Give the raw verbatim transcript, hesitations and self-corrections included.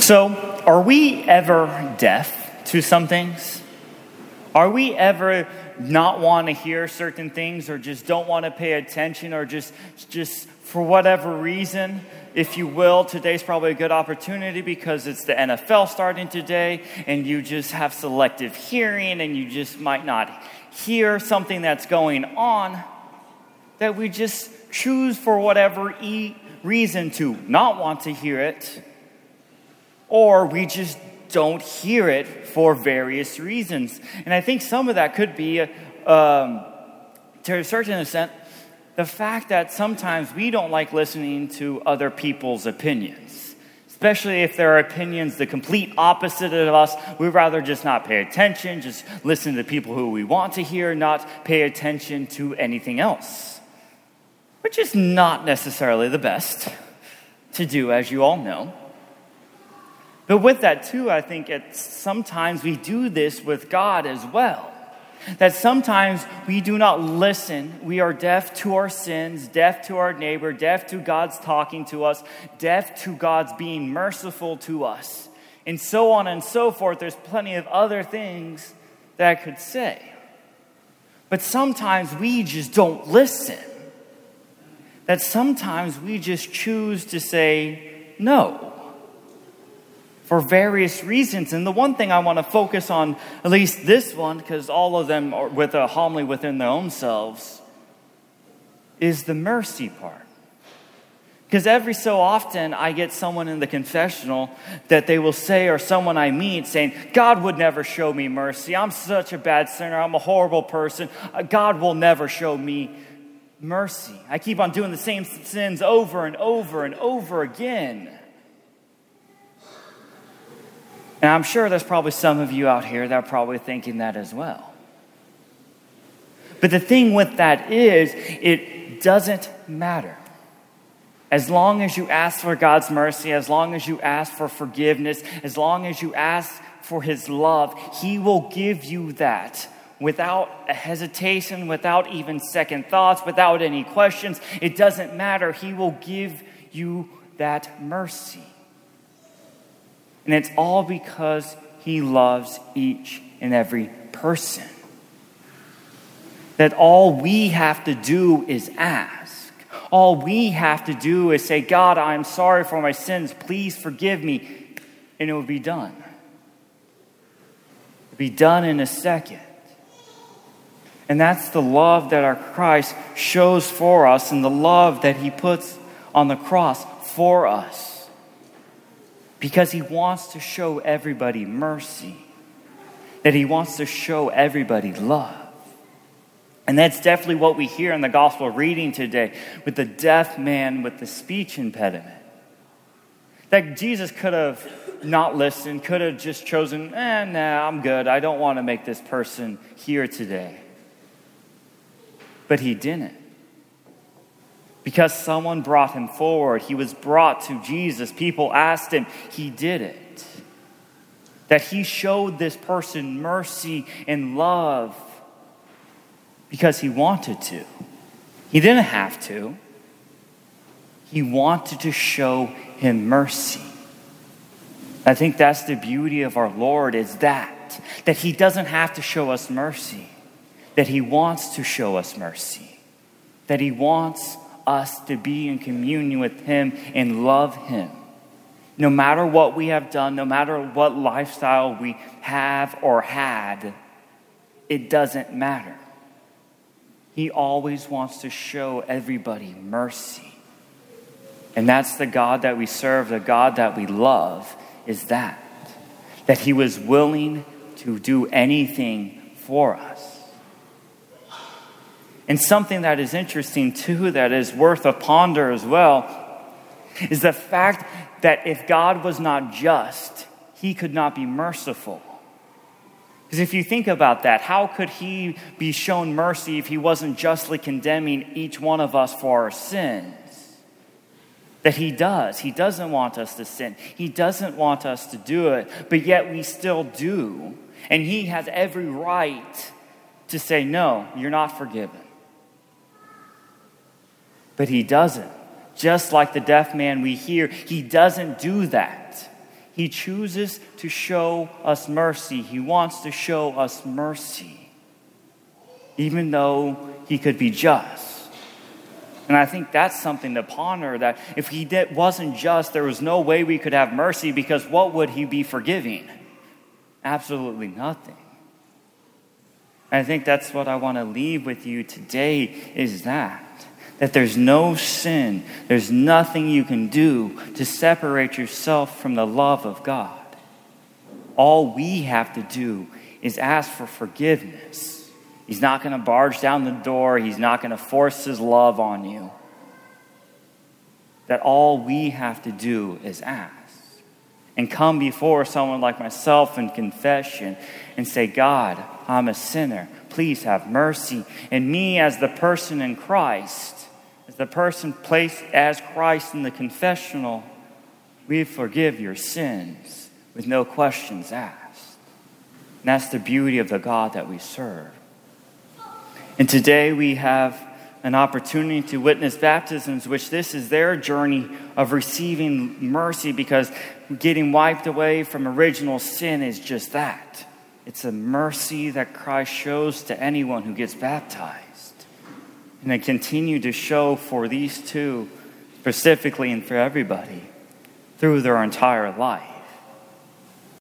So, are we ever deaf to some things? Are we ever not want to hear certain things, or just don't want to pay attention, or just, just for whatever reason, if you will, today's probably a good opportunity because it's the N F L starting today, and you just have selective hearing, and you just might not hear something that's going on, that we just choose for whatever e- reason to not want to hear it, or we just don't hear it for various reasons. And I think some of that could be, um, to a certain extent, the fact that sometimes we don't like listening to other people's opinions, especially if their opinions the complete opposite of us. We'd rather just not pay attention, just listen to people who we want to hear, not pay attention to anything else, which is not necessarily the best to do, as you all know. But with that too, I think it's sometimes we do this with God as well. That sometimes we do not listen. We are deaf to our sins, deaf to our neighbor, deaf to God's talking to us, deaf to God's being merciful to us, and so on and so forth. There's plenty of other things that I could say. But sometimes we just don't listen. That sometimes we just choose to say no for various reasons. And the one thing I want to focus on, at least this one, because all of them are with a homily within their own selves, is the mercy part. Because every so often I get someone in the confessional that they will say, or someone I meet saying, God would never show me mercy. I'm such a bad sinner. I'm a horrible person. God will never show me mercy. I keep on doing the same sins over and over and over again. And I'm sure there's probably some of you out here that are probably thinking that as well. But the thing with that is, it doesn't matter. As long as you ask for God's mercy, as long as you ask for forgiveness, as long as you ask for His love, He will give you that without a hesitation, without even second thoughts, without any questions. It doesn't matter. He will give you that mercy. And it's all because He loves each and every person. That all we have to do is ask. All we have to do is say, God, I'm sorry for my sins. Please forgive me. And it will be done. It will be done in a second. And that's the love that our Christ shows for us, and the love that He puts on the cross for us. Because He wants to show everybody mercy. That He wants to show everybody love. And that's definitely what we hear in the gospel reading today with the deaf man with the speech impediment. That Jesus could have not listened, could have just chosen, eh, nah, I'm good. I don't want to make this person hear today. But He didn't. Because someone brought him forward. He was brought to Jesus. People asked Him. He did it. That He showed this person mercy and love because He wanted to. He didn't have to. He wanted to show him mercy. I think that's the beauty of our Lord, is that. That He doesn't have to show us mercy. That He wants to show us mercy. That He wants us to be in communion with Him and love Him. No matter what we have done, no matter what lifestyle we have or had, it doesn't matter. He always wants to show everybody mercy. And that's the God that we serve, the God that we love, is that. That He was willing to do anything for us. And something that is interesting too, that is worth a ponder as well, is the fact that if God was not just, He could not be merciful. Because if you think about that, how could He be shown mercy if He wasn't justly condemning each one of us for our sins? That He does. He doesn't want us to sin. He doesn't want us to do it, but yet we still do. And He has every right to say, no, you're not forgiven. But He doesn't. Just like the deaf man we hear, He doesn't do that. He chooses to show us mercy. He wants to show us mercy, even though he could be just. And I think that's something to ponder, that if he did, wasn't just, there was no way we could have mercy, because what would he be forgiving? Absolutely nothing. And I think that's what I want to leave with you today, is that. That there's no sin, there's nothing you can do to separate yourself from the love of God. All we have to do is ask for forgiveness. He's not going to barge down the door. He's not going to force his love on you. That all we have to do is ask. And come before someone like myself in confession and say, God, I'm a sinner. Please have mercy. And me as the person in Christ, as the person placed as Christ in the confessional, we forgive your sins with no questions asked. And that's the beauty of the God that we serve. And today we have an opportunity to witness baptisms, which this is their journey of receiving mercy, because getting wiped away from original sin is just that. It's a mercy that Christ shows to anyone who gets baptized. And they continue to show for these two specifically and for everybody through their entire life.